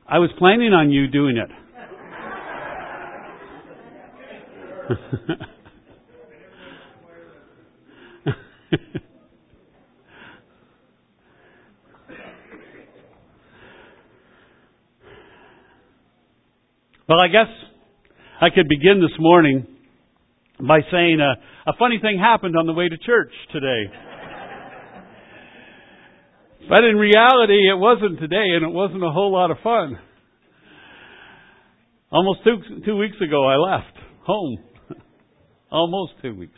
I was planning on you doing it. Well, I guess I could begin this morning by saying a funny thing happened on the way to church today. But in reality, it wasn't today, and it wasn't a whole lot of fun. Almost two weeks ago, I left home. Almost 2 weeks.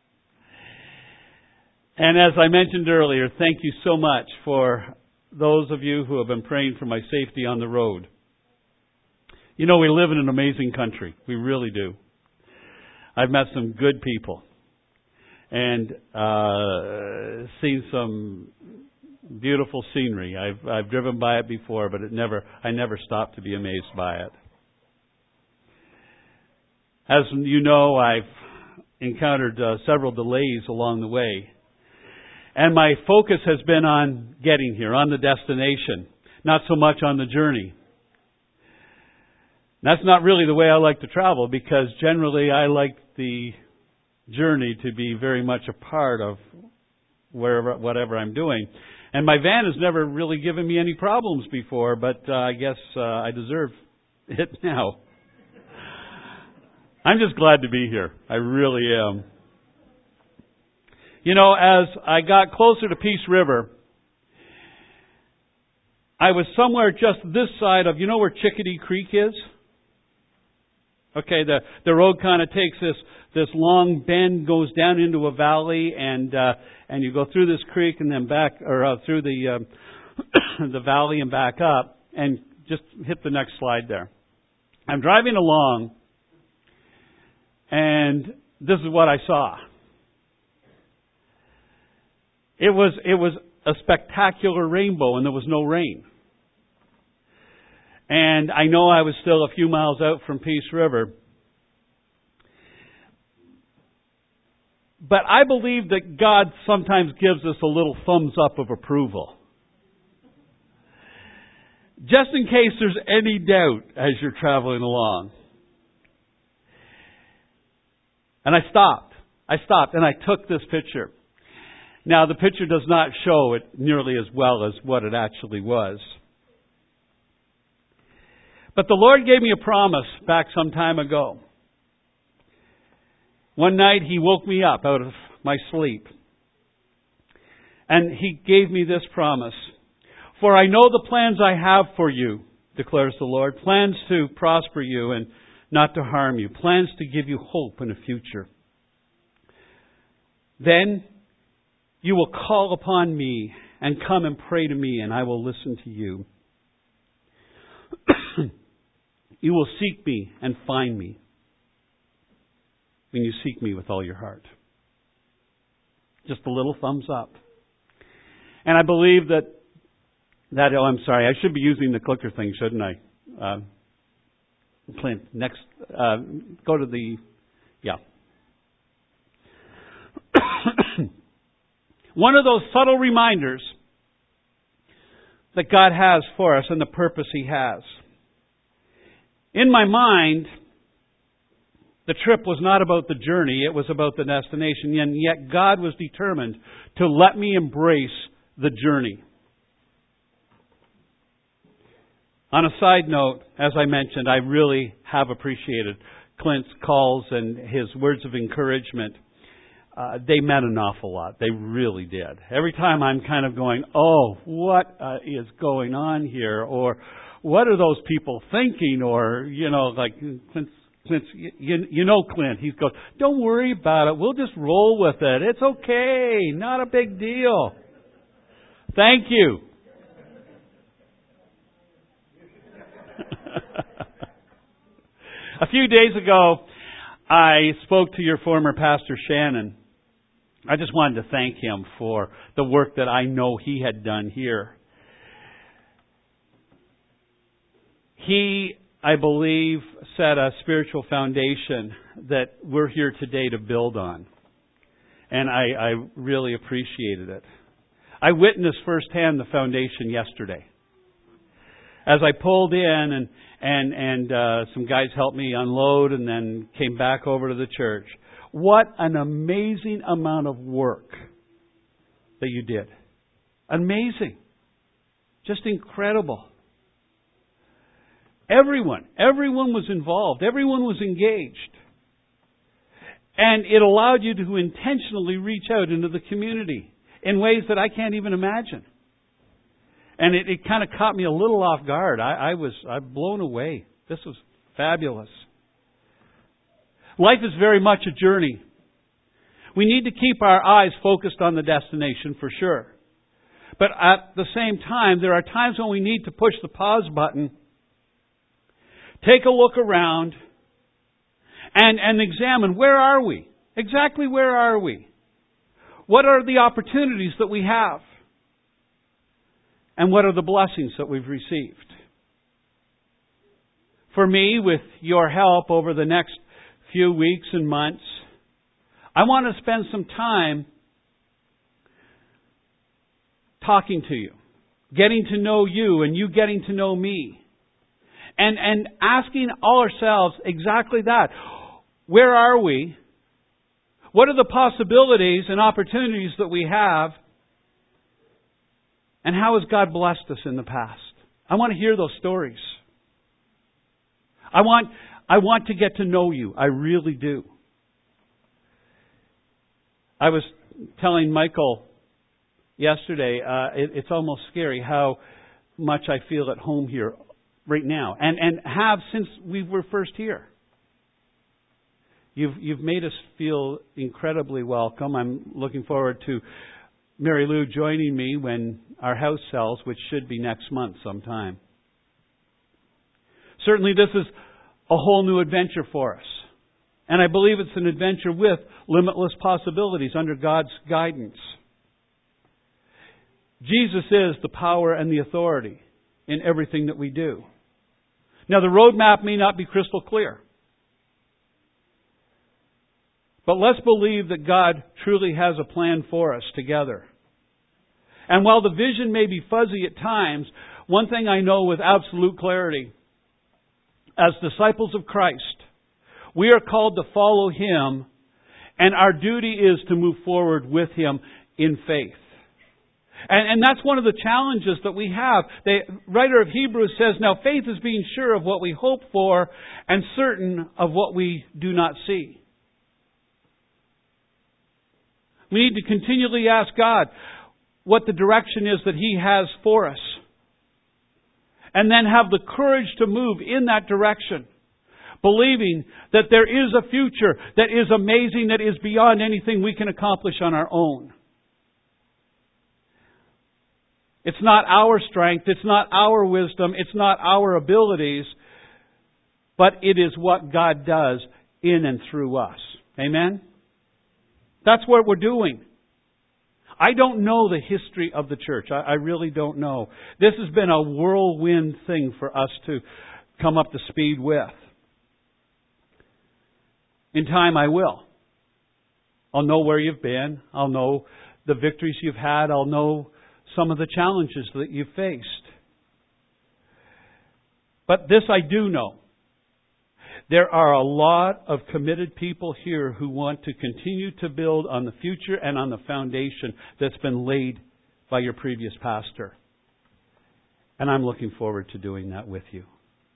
And as I mentioned earlier, thank you so much for those of you who have been praying for my safety on the road. You know, we live in an amazing country. We really do. I've met some good people and seen some beautiful scenery. I've driven by it before, but I never stopped to be amazed by it. As you know, I've encountered several delays along the way. And my focus has been on getting here, on the destination, not so much on the journey. That's not really the way I like to travel, because generally I like the journey to be very much a part of whatever I'm doing. And my van has never really given me any problems before, but I guess I deserve it now. I'm just glad to be here. I really am. You know, as I got closer to Peace River, I was somewhere just this side of, you know where Chickadee Creek is? Okay, the road kind of takes this long bend, goes down into a valley, and you go through this creek and then back, or through the the valley and back up, and just hit the next slide there. I'm driving along, and this is what I saw. It was a spectacular rainbow, and there was no rain. And I know I was still a few miles out from Peace River. But I believe that God sometimes gives us a little thumbs up of approval. Just in case there's any doubt as you're traveling along. And I stopped and I took this picture. Now, the picture does not show it nearly as well as what it actually was. But the Lord gave me a promise back some time ago. One night He woke me up out of my sleep. And He gave me this promise. For I know the plans I have for you, declares the Lord. Plans to prosper you and not to harm you. Plans to give you hope and a future. Then you will call upon me and come and pray to me, and I will listen to you. You will seek me and find me when you seek me with all your heart. Just a little thumbs up. And I believe that oh, I'm sorry, I should be using the clicker thing, shouldn't I? Clint, next, go to the, yeah. One of those subtle reminders that God has for us and the purpose He has. In my mind, the trip was not about the journey, it was about the destination. And yet God was determined to let me embrace the journey. On a side note, as I mentioned, I really have appreciated Clint's calls and his words of encouragement. They meant an awful lot. They really did. Every time I'm kind of going, oh, what is going on here? Or what are those people thinking? Or, you know, like Clint's you know Clint. He goes, don't worry about it. We'll just roll with it. It's okay. Not a big deal. Thank you. A few days ago, I spoke to your former pastor, Shannon. I just wanted to thank him for the work that I know he had done here. He, I believe, set a spiritual foundation that we're here today to build on. And I really appreciated it. I witnessed firsthand the foundation yesterday. as I pulled in and some guys helped me unload and then came back over to the church. What an amazing amount of work that you did. Amazing. Just incredible. Everyone was involved. Everyone was engaged. And it allowed you to intentionally reach out into the community in ways that I can't even imagine. And it kind of caught me a little off guard. I'm blown away. This was fabulous. Life is very much a journey. We need to keep our eyes focused on the destination for sure. But at the same time, there are times when we need to push the pause button, take a look around, and examine, where are we? Exactly where are we? What are the opportunities that we have? And what are the blessings that we've received? For me, with your help over the next few weeks and months, I want to spend some time talking to you, getting to know you and you getting to know me, and asking ourselves exactly that. Where are we? What are the possibilities and opportunities that we have? And how has God blessed us in the past? I want to hear those stories. I want to get to know you. I really do. I was telling Michael yesterday, it's almost scary how much I feel at home here right now, and have since we were first here. You've made us feel incredibly welcome. I'm looking forward to Mary Lou joining me when our house sells, which should be next month sometime. Certainly this is a whole new adventure for us. And I believe it's an adventure with limitless possibilities under God's guidance. Jesus is the power and the authority in everything that we do. Now the roadmap may not be crystal clear. But let's believe that God truly has a plan for us together. And while the vision may be fuzzy at times, one thing I know with absolute clarity, as disciples of Christ, we are called to follow Him, and our duty is to move forward with Him in faith. And that's one of the challenges that we have. The writer of Hebrews says, now faith is being sure of what we hope for and certain of what we do not see. We need to continually ask God what the direction is that He has for us. And then have the courage to move in that direction. Believing that there is a future that is amazing, that is beyond anything we can accomplish on our own. It's not our strength, it's not our wisdom, it's not our abilities, but it is what God does in and through us. Amen? That's what we're doing. I don't know the history of the church. I really don't know. This has been a whirlwind thing for us to come up to speed with. In time I will. I'll know where you've been. I'll know the victories you've had. I'll know some of the challenges that you've faced. But this I do know. There are a lot of committed people here who want to continue to build on the future and on the foundation that's been laid by your previous pastor. And I'm looking forward to doing that with you.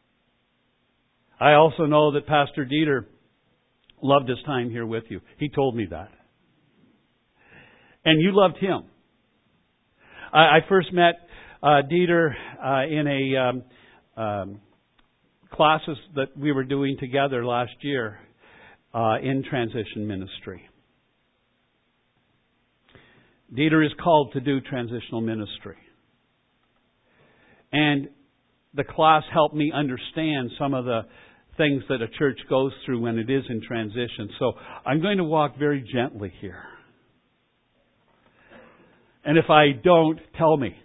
I also know that Pastor Dieter loved his time here with you. He told me that. And you loved him. I first met Dieter in a classes that we were doing together last year in transition ministry. Dieter is called to do transitional ministry. And the class helped me understand some of the things that a church goes through when it is in transition. So I'm going to walk very gently here. And if I don't, tell me.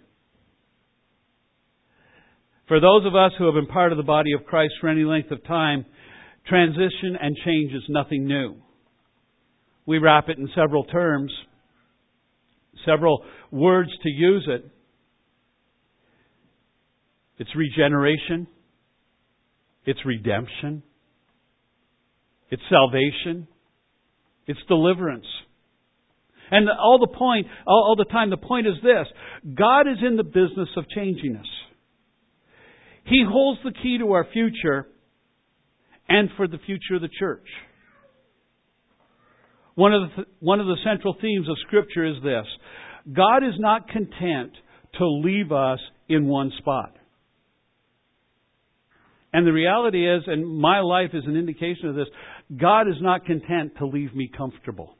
For those of us who have been part of the body of Christ for any length of time, transition and change is nothing new. We wrap it in several terms, several words to use it. It's regeneration. It's redemption. It's salvation. It's deliverance. And all the time, the point is this. God is in the business of changing us. He holds the key to our future and for the future of the church. One of the central themes of Scripture is this. God is not content to leave us in one spot. And the reality is, and my life is an indication of this, God is not content to leave me comfortable.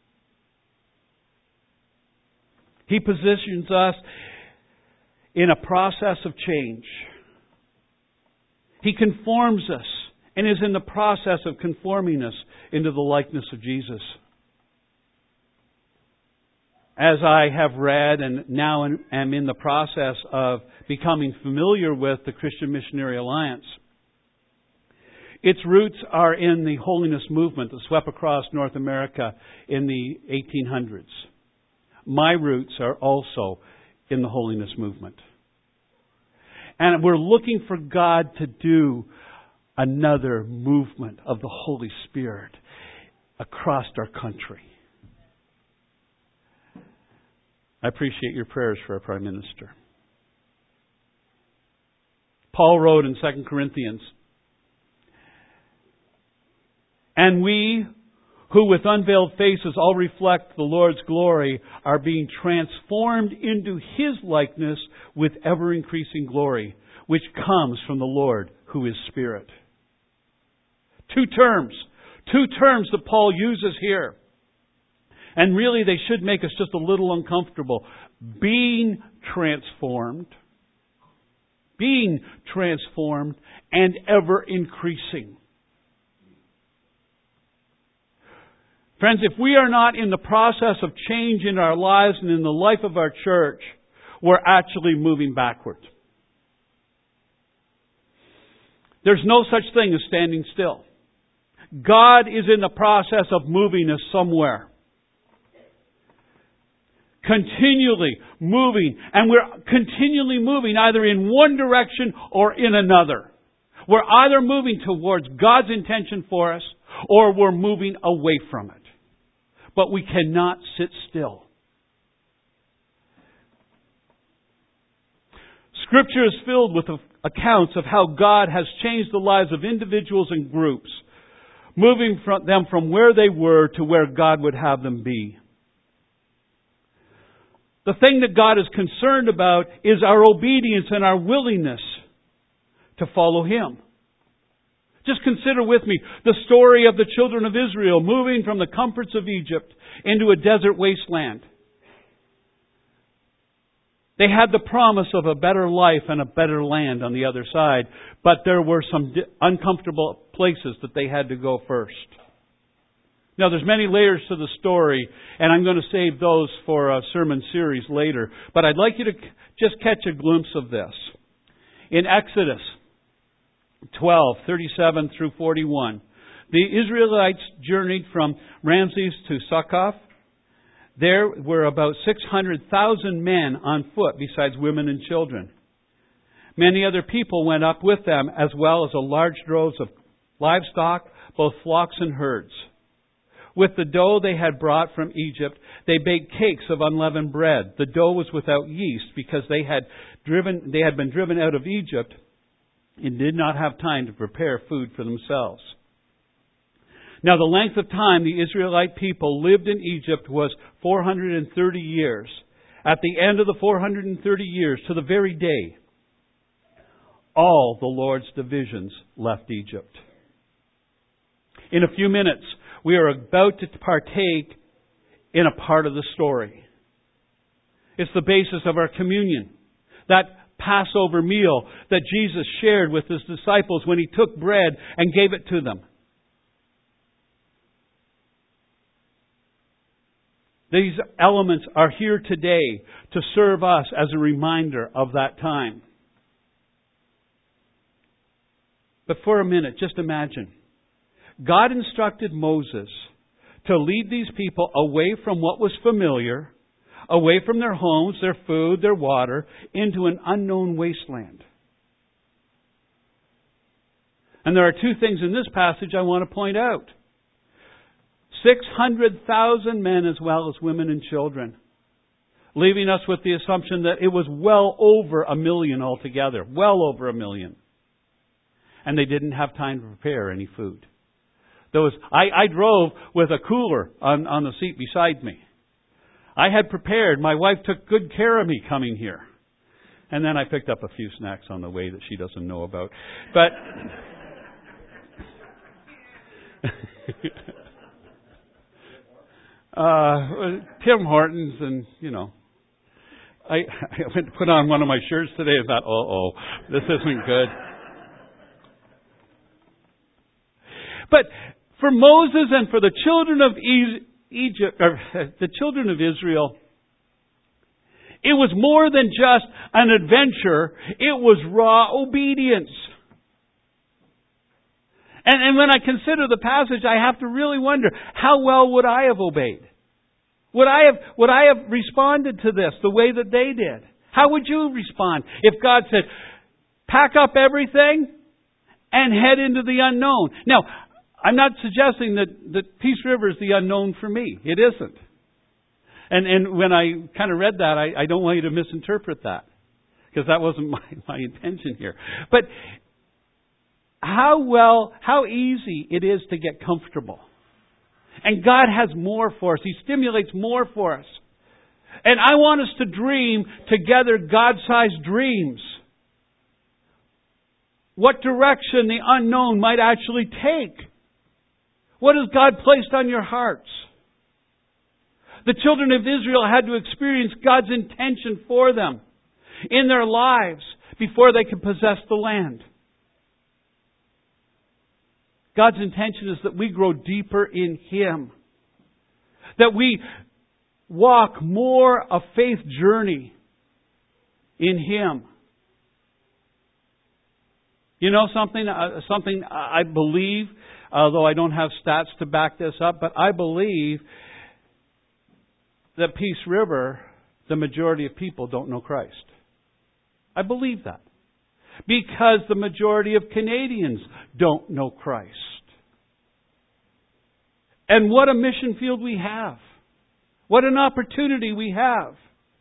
He positions us in a process of change. He conforms us and is in the process of conforming us into the likeness of Jesus. As I have read and now am in the process of becoming familiar with the Christian Missionary Alliance, its roots are in the holiness movement that swept across North America in the 1800s. My roots are also in the holiness movement. And we're looking for God to do another movement of the Holy Spirit across our country. I appreciate your prayers for our Prime Minister. Paul wrote in 2 Corinthians, "And we, who with unveiled faces all reflect the Lord's glory, are being transformed into His likeness with ever-increasing glory, which comes from the Lord, who is Spirit." Two terms that Paul uses here. And really they should make us just a little uncomfortable. Being transformed, and ever-increasing. Friends, if we are not in the process of change in our lives and in the life of our church, we're actually moving backwards. There's no such thing as standing still. God is in the process of moving us somewhere. Continually moving. And we're continually moving either in one direction or in another. We're either moving towards God's intention for us or we're moving away from it. But we cannot sit still. Scripture is filled with accounts of how God has changed the lives of individuals and groups, moving them from where they were to where God would have them be. The thing that God is concerned about is our obedience and our willingness to follow Him. Just consider with me the story of the children of Israel moving from the comforts of Egypt into a desert wasteland. They had the promise of a better life and a better land on the other side, but there were some uncomfortable places that they had to go first. Now, there's many layers to the story, and I'm going to save those for a sermon series later, but I'd like you to just catch a glimpse of this. In Exodus 12:37 through 41, the Israelites journeyed from Ramses to Succoth. There were about 600,000 men on foot, besides women and children. Many other people went up with them, as well as a large droves of livestock, both flocks and herds. With the dough they had brought from Egypt, they baked cakes of unleavened bread. The dough was without yeast because they had been driven out of Egypt and did not have time to prepare food for themselves. Now the length of time the Israelite people lived in Egypt was 430 years. At the end of the 430 years, to the very day, all the Lord's divisions left Egypt. In a few minutes, we are about to partake in a part of the story. It's the basis of our communion. That Passover meal that Jesus shared with His disciples when He took bread and gave it to them. These elements are here today to serve us as a reminder of that time. But for a minute, just imagine. God instructed Moses to lead these people away from what was familiar, away from their homes, their food, their water, into an unknown wasteland. And there are two things in this passage I want to point out. 600,000 men as well as women and children, leaving us with the assumption that it was well over 1 million altogether. Well over 1 million. And they didn't have time to prepare any food. I drove with a cooler on the seat beside me. I had prepared. My wife took good care of me coming here. And then I picked up a few snacks on the way that she doesn't know about. But Tim Hortons and, I went to put on one of my shirts today and thought, this isn't good. But for Moses and for the children of the children of Israel, it was more than just an adventure. It was raw obedience. And when I consider the passage, I have to really wonder, how well would I have obeyed? Would I have responded to this the way that they did? How would you respond if God said, pack up everything and head into the unknown? Now, I'm not suggesting that Peace River is the unknown for me. It isn't. And when I kind of read that, I don't want you to misinterpret that, because that wasn't my intention here. But how easy it is to get comfortable. And God has more for us. He stimulates more for us. And I want us to dream together God-sized dreams. What direction the unknown might actually take. What has God placed on your hearts? The children of Israel had to experience God's intention for them in their lives before they could possess the land. God's intention is that we grow deeper in Him. That we walk more a faith journey in Him. You know something? Something I believe, although I don't have stats to back this up, but I believe that Peace River, the majority of people don't know Christ. I believe that. Because the majority of Canadians don't know Christ. And what a mission field we have. What an opportunity we have.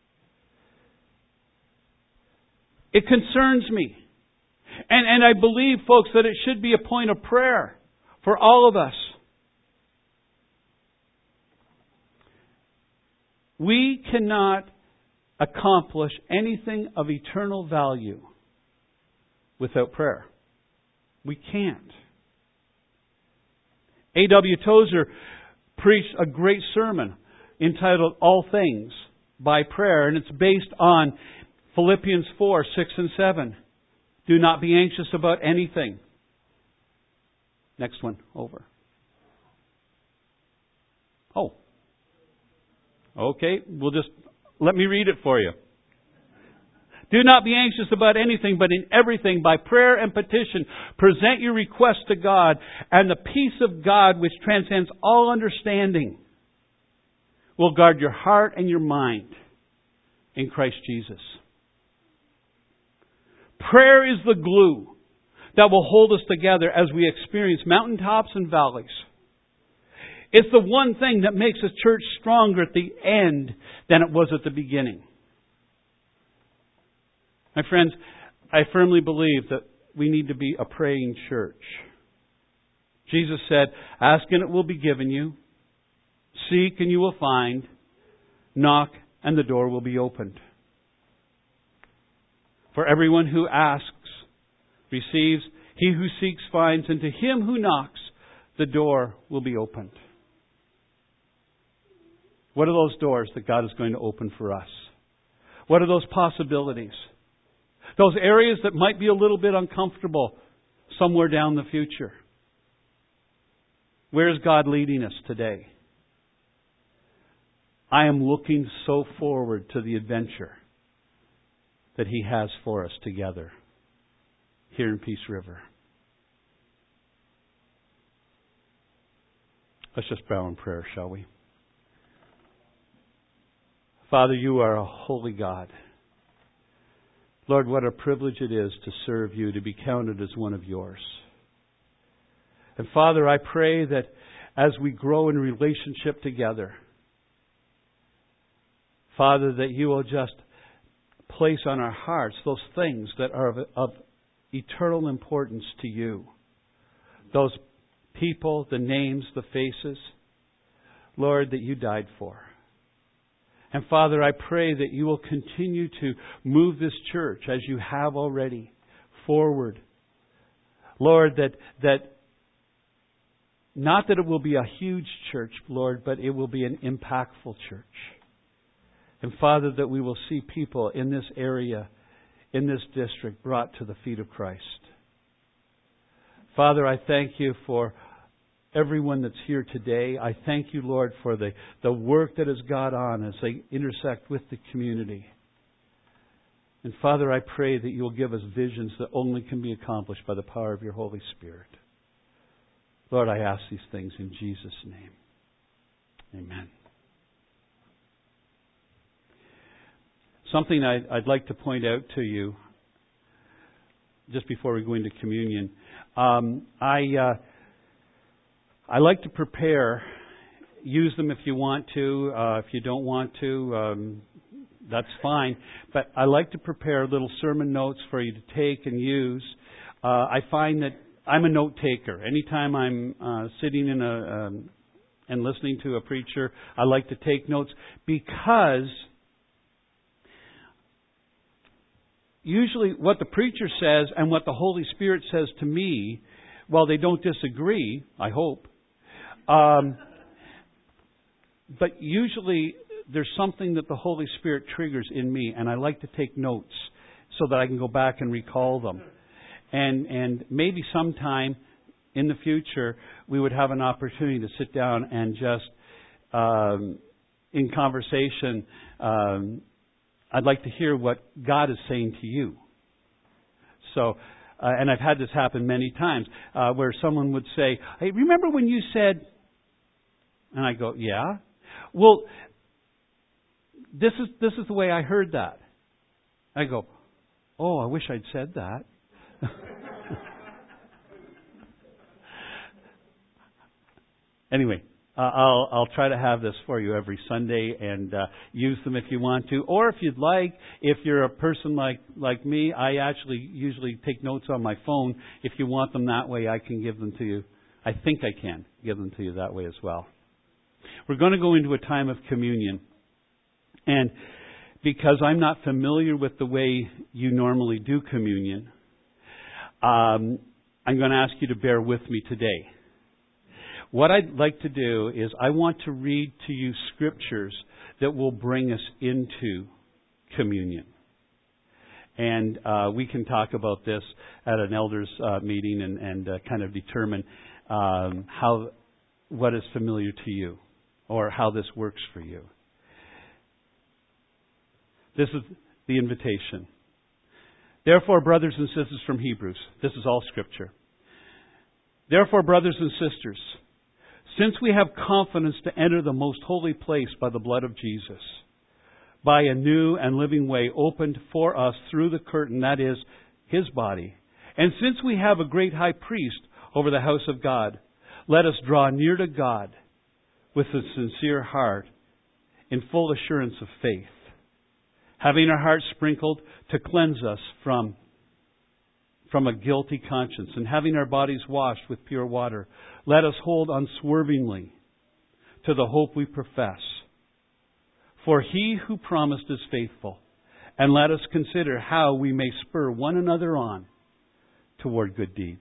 It concerns me. And I believe, folks, that it should be a point of prayer for all of us. We cannot accomplish anything of eternal value without prayer. We can't. A.W. Tozer preached a great sermon entitled All Things by Prayer, and it's based on Philippians 4, 6 and 7. Do not be anxious about anything. Next one, over. Oh. Okay, let me read it for you. Do not be anxious about anything, but in everything, by prayer and petition, present your requests to God, and the peace of God, which transcends all understanding, will guard your heart and your mind in Christ Jesus. Prayer is the glue that will hold us together as we experience mountaintops and valleys. It's the one thing that makes a church stronger at the end than it was at the beginning. My friends, I firmly believe that we need to be a praying church. Jesus said, ask and it will be given you. Seek and you will find. Knock and the door will be opened. For everyone who asks receives. He who seeks finds. And to him who knocks, the door will be opened. What are those doors that God is going to open for us? What are those possibilities? Those areas that might be a little bit uncomfortable somewhere down the future. Where is God leading us today? I am looking so forward to the adventure that He has for us together here in Peace River. Let's just bow in prayer, shall we? Father, You are a holy God. Lord, what a privilege it is to serve You, to be counted as one of Yours. And Father, I pray that as we grow in relationship together, Father, that You will just place on our hearts those things that are of eternal importance to You. Those people, the names, the faces, Lord, that You died for. And Father, I pray that You will continue to move this church, as You have already, forward. Lord, that not that it will be a huge church, Lord, but it will be an impactful church. And Father, that we will see people in this area, in this district, brought to the feet of Christ. Father, I thank You for everyone that's here today. I thank You, Lord, for the work that has gone on as they intersect with the community. And Father, I pray that You will give us visions that only can be accomplished by the power of Your Holy Spirit. Lord, I ask these things in Jesus' name. Amen. Something I'd like to point out to you just before we go into communion. I like to prepare. Use them if you want to. If you don't want to, that's fine. But I like to prepare little sermon notes for you to take and use. I find that I'm a note taker. Anytime I'm sitting in and listening to a preacher, I like to take notes because usually what the preacher says and what the Holy Spirit says to me, well, they don't disagree, I hope. But usually there's something that the Holy Spirit triggers in me, and I like to take notes so that I can go back and recall them. And maybe sometime in the future we would have an opportunity to sit down and just in conversation, I'd like to hear what God is saying to you. So, and I've had this happen many times, where someone would say, "Hey, remember when you said?" And I go, "Yeah." Well, this is the way I heard that. I go, "Oh, I wish I'd said that." Anyway, I'll try to have this for you every Sunday and use them if you want to. Or if you'd like, if you're a person like me, I actually usually take notes on my phone. If you want them that way, I can give them to you. I think I can give them to you that way as well. We're going to go into a time of communion. And because I'm not familiar with the way you normally do communion, I'm going to ask you to bear with me today. What I'd like to do is I want to read to you scriptures that will bring us into communion. And we can talk about this at an elders meeting and kind of determine what is familiar to you or how this works for you. This is the invitation. Therefore, brothers and sisters from Hebrews, this is all Scripture. Therefore, brothers and sisters, since we have confidence to enter the most holy place by the blood of Jesus, by a new and living way opened for us through the curtain, that is, His body, and since we have a great high priest over the house of God, let us draw near to God with a sincere heart in full assurance of faith, having our hearts sprinkled to cleanse us from a guilty conscience, and having our bodies washed with pure water, let us hold unswervingly to the hope we profess. For He who promised is faithful, and let us consider how we may spur one another on toward good deeds.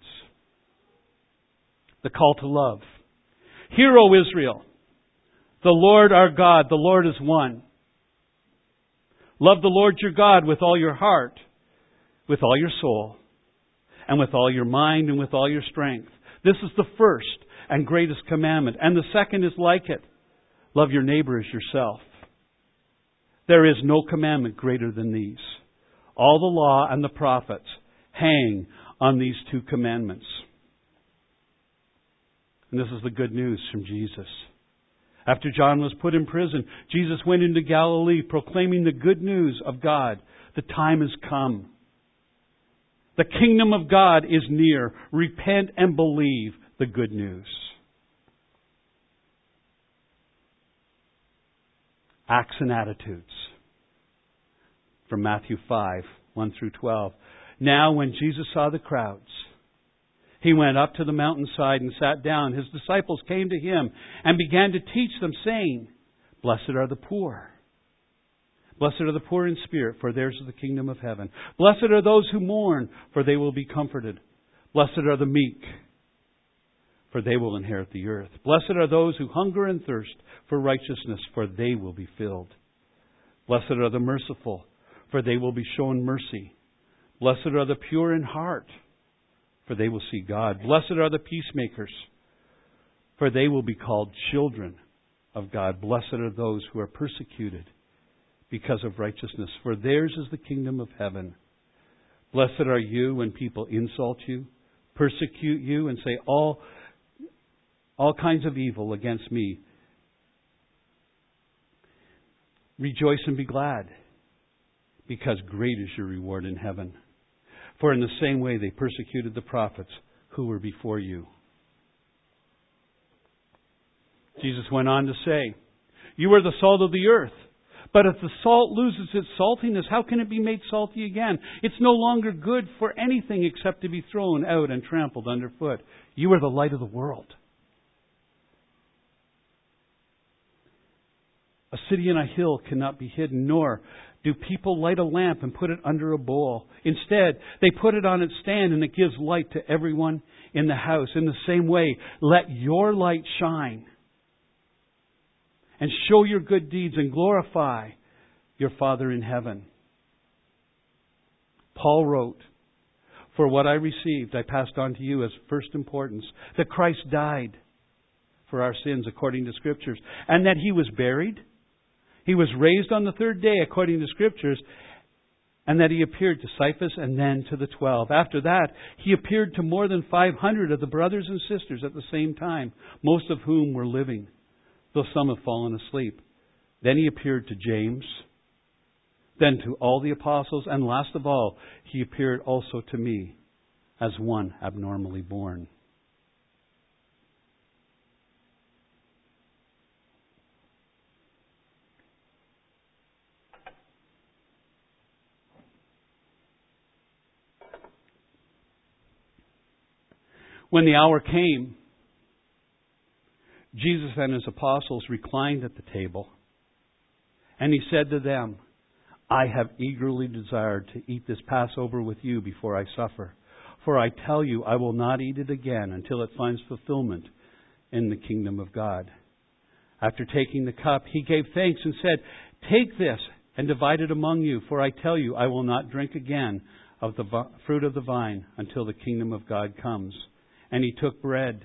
The call to love. Hear, O Israel, the Lord our God, the Lord is one. Love the Lord your God with all your heart, with all your soul, and with all your mind and with all your strength. This is the first and greatest commandment. And the second is like it. Love your neighbor as yourself. There is no commandment greater than these. All the law and the prophets hang on these two commandments. And this is the good news from Jesus. After John was put in prison, Jesus went into Galilee proclaiming the good news of God. The time has come. The kingdom of God is near. Repent and believe the good news. Acts and attitudes. From Matthew 5, 1 through 12. Now when Jesus saw the crowds, He went up to the mountainside and sat down. His disciples came to Him and began to teach them, saying, Blessed are the poor. Blessed are the poor in spirit, for theirs is the kingdom of heaven. Blessed are those who mourn, for they will be comforted. Blessed are the meek, for they will inherit the earth. Blessed are those who hunger and thirst for righteousness, for they will be filled. Blessed are the merciful, for they will be shown mercy. Blessed are the pure in heart, for they will see God. Blessed are the peacemakers, for they will be called children of God. Blessed are those who are persecuted because of righteousness, for theirs is the kingdom of heaven. Blessed are you when people insult you, persecute you, and say all kinds of evil against me. Rejoice and be glad, because great is your reward in heaven. For in the same way they persecuted the prophets who were before you. Jesus went on to say, You are the salt of the earth. But if the salt loses its saltiness, how can it be made salty again? It's no longer good for anything except to be thrown out and trampled underfoot. You are the light of the world. A city on a hill cannot be hidden, nor do people light a lamp and put it under a bowl. Instead, they put it on its stand, and it gives light to everyone in the house. In the same way, let your light shine and show your good deeds and glorify your Father in heaven. Paul wrote, For what I received, I passed on to you as first importance, that Christ died for our sins according to Scriptures, and that He was buried. He was raised on the third day according to Scriptures, and that He appeared to Cephas and then to the 12. After that, He appeared to more than 500 of the brothers and sisters at the same time, most of whom were living, though some have fallen asleep. Then He appeared to James, then to all the apostles, and last of all, He appeared also to me as one abnormally born. When the hour came, Jesus and His apostles reclined at the table, and He said to them, I have eagerly desired to eat this Passover with you before I suffer. For I tell you, I will not eat it again until it finds fulfillment in the kingdom of God. After taking the cup, He gave thanks and said, Take this and divide it among you, for I tell you, I will not drink again of the fruit of the vine until the kingdom of God comes. And He took bread.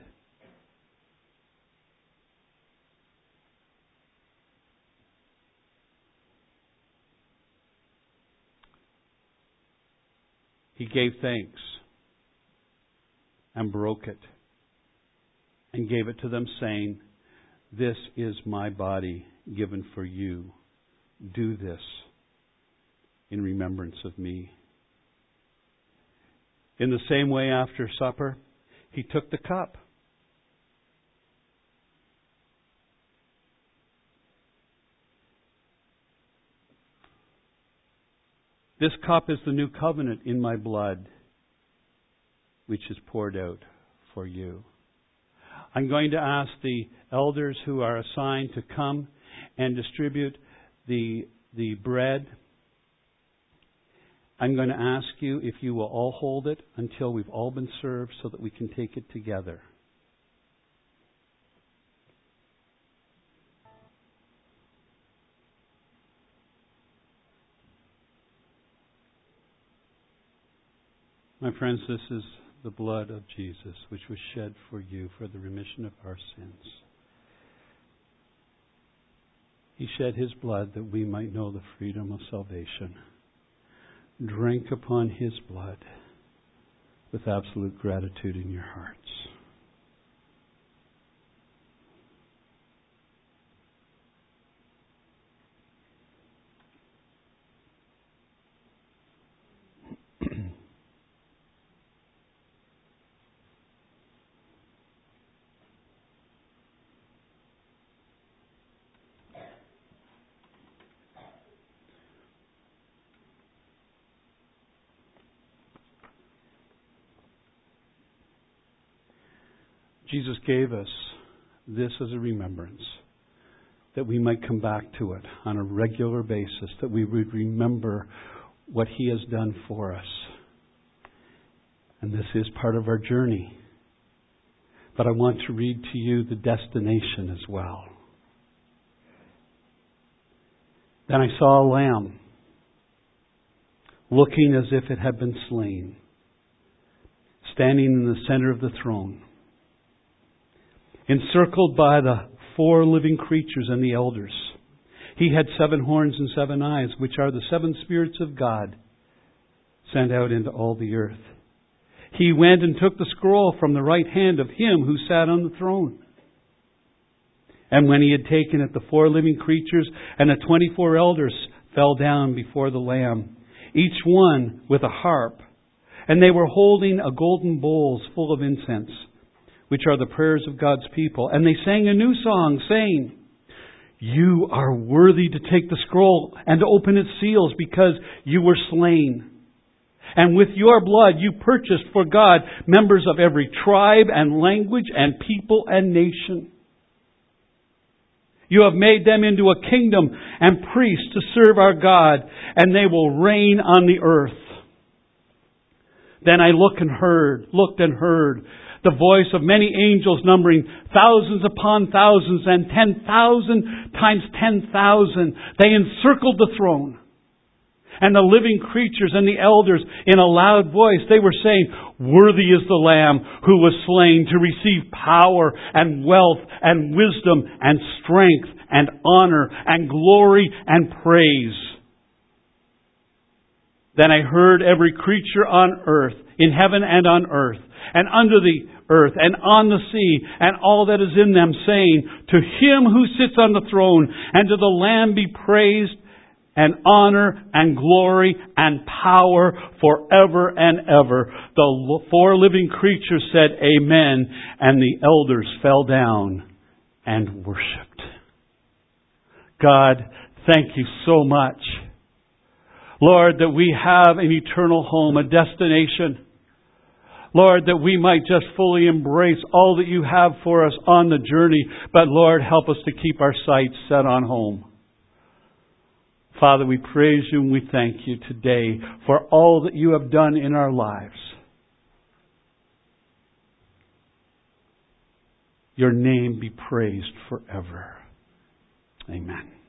He gave thanks and broke it and gave it to them, saying, This is my body given for you. Do this in remembrance of me. In the same way, after supper, He took the cup. This cup is the new covenant in my blood, which is poured out for you. I'm going to ask the elders who are assigned to come and distribute the bread. I'm going to ask you if you will all hold it until we've all been served so that we can take it together. My friends, this is the blood of Jesus, which was shed for you for the remission of our sins. He shed His blood that we might know the freedom of salvation. Drink upon His blood with absolute gratitude in your hearts. Jesus gave us this as a remembrance, that we might come back to it on a regular basis, that we would remember what He has done for us. And this is part of our journey. But I want to read to you the destination as well. Then I saw a lamb, looking as if it had been slain, standing in the center of the throne, encircled by the 4 living creatures and the elders. He had 7 horns and 7 eyes, which are the 7 spirits of God, sent out into all the earth. He went and took the scroll from the right hand of Him who sat on the throne. And when He had taken it, the 4 living creatures and the 24 elders fell down before the Lamb, each one with a harp. And they were holding a golden bowls full of incense, which are the prayers of God's people. And they sang a new song, saying, "You are worthy to take the scroll and to open its seals, because you were slain. And with your blood you purchased for God members of every tribe and language and people and nation. You have made them into a kingdom and priests to serve our God, and they will reign on the earth." Then I looked and heard the voice of many angels, numbering thousands upon thousands and 10,000 times 10,000. They encircled the throne. And the living creatures and the elders, in a loud voice, they were saying, "Worthy is the Lamb who was slain to receive power and wealth and wisdom and strength and honor and glory and praise." Then I heard every creature on earth, in heaven and on earth, and under the earth, and on the sea, and all that is in them, saying, "To Him who sits on the throne, and to the Lamb be praised, and honor, and glory, and power forever and ever." The 4 living creatures said, "Amen," and the elders fell down and worshipped. God, thank You so much, Lord, that we have an eternal home, a destination. Lord, that we might just fully embrace all that You have for us on the journey. But Lord, help us to keep our sights set on home. Father, we praise You and we thank You today for all that You have done in our lives. Your name be praised forever. Amen.